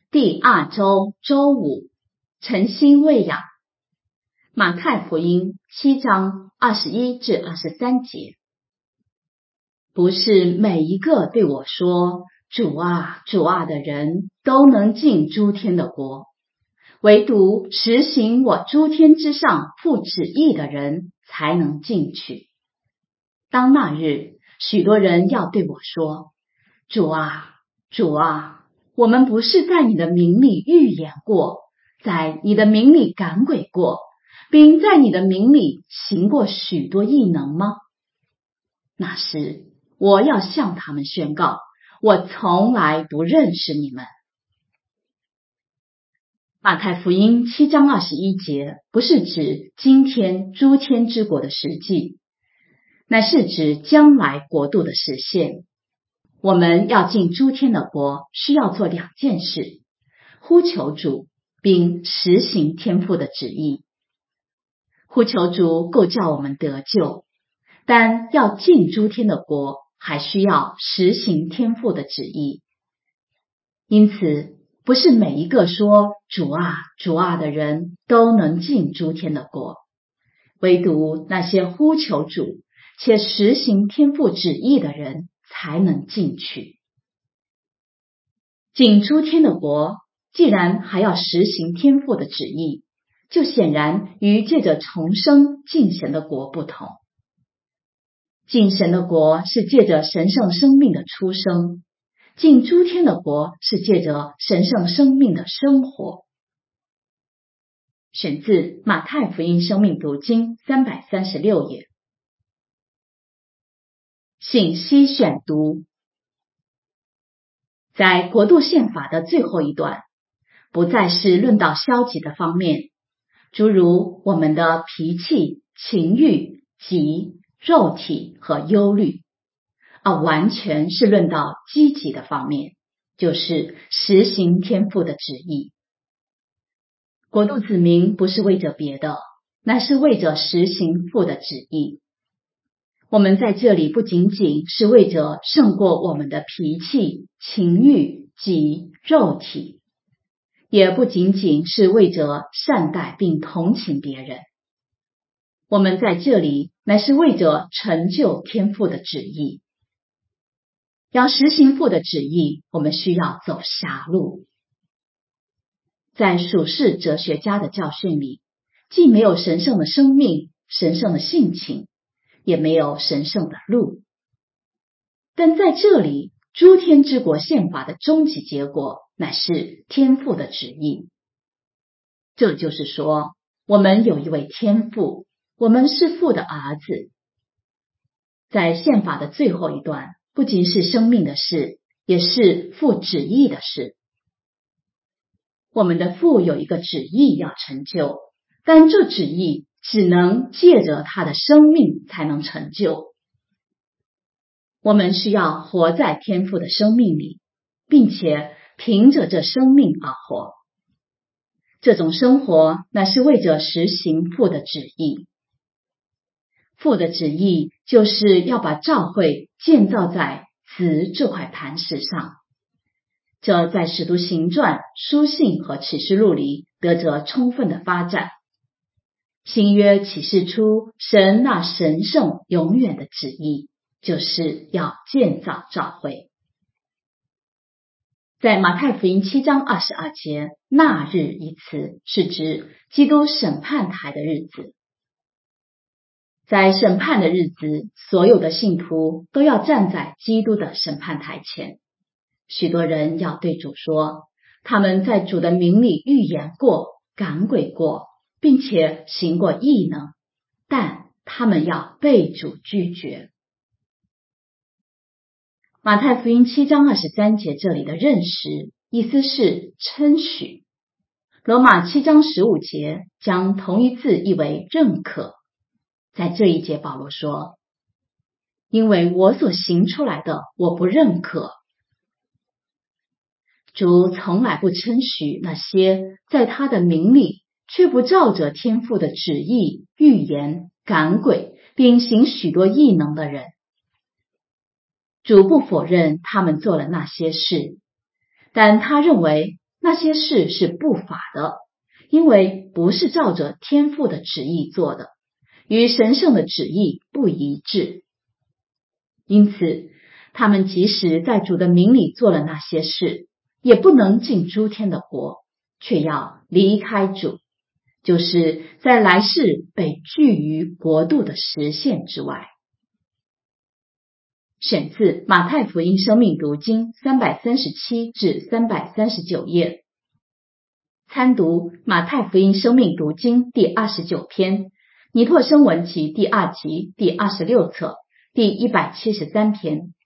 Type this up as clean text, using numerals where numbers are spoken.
第2周周五，晨星喂养。马太福音7章21至23节。不是每一个对我说主啊主啊的人都能进诸天的国，唯独实行我诸天之上父旨意的人才能进去。当那日，许多人要对我说，主啊主啊，我们不是在你的名里预言过，在你的名里赶鬼过，并在你的名里行过许多异能吗？那时我要向他们宣告，我从来不认识你们。马太福音7章21节不是指今天诸天之国的实际，乃是指将来国度的实现。我们要进诸天的国，需要做2件事：呼求主，并实行天父的旨意。呼求主够叫我们得救，但要进诸天的国，还需要实行天父的旨意。因此，不是每一个说主啊主啊的人都能进诸天的国，唯独那些呼求主且实行天父旨意的人才能进去。进诸天的国，既然还要实行天父的旨意，就显然与借着重生进神的国不同。进神的国是借着神圣生命的出生，进诸天的国是借着神圣生命的生活。选自马太福音生命读经336页。信息选读。在国度宪法的最后一段，不再是论到消极的方面，诸如我们的脾气、情欲、己、肉体和忧虑，而完全是论到积极的方面，就是实行天父的旨意。国度子民不是为着别的，乃是为着实行父的旨意。我们在这里不仅仅是为着胜过我们的脾气、情欲、己、肉体，也不仅仅是为着善待并同情别人。我们在这里乃是为着成就天父的旨意。要实行父的旨意，我们需要走狭路。在属世哲学家的教训里，既没有神圣的生命、神圣的性情，也没有神圣的路。但在这里，诸天之国宪法的终极结果乃是天父的旨意。这就是说，我们有一位天父，我们是父的儿子。在宪法的最后一段，不仅是生命的事，也是父旨意的事。我们的父有一个旨意要成就，但这旨意只能借着他的生命才能成就。我们需要活在天父的生命里，并且凭着这生命而活。这种生活乃是为着实行父的旨意。父的旨意就是要把教会建造在子这块磐石上。这在使徒行传、书信和启示录里得着充分的发展。新约启示出神那神圣永远的旨意，就是要建造教会。在马太福音7章22节，那日一词是指基督审判台的日子。在审判的日子，所有的信徒都要站在基督的审判台前。许多人要对主说，他们在主的名里预言过、赶鬼过，并且行过异能，但他们要被主拒绝。马太福音7章23节这里的认识，意思是称许。罗马7章15节将同一字译为认可。在这一节保罗说，因为我所行出来的我不认可。主从来不称许那些在他的名里却不照着天父的旨意预言、赶鬼并行许多异能的人。主不否认他们做了那些事，但他认为那些事是不法的，因为不是照着天父的旨意做的，与神圣的旨意不一致。因此，他们即使在主的名里做了那些事，也不能进诸天的国，却要离开主，就是在来世被拒于国度的实现之外。选自马太福音生命读经337至339页。参读马太福音生命读经第29篇，尼珀生文集第2集第26册第173篇。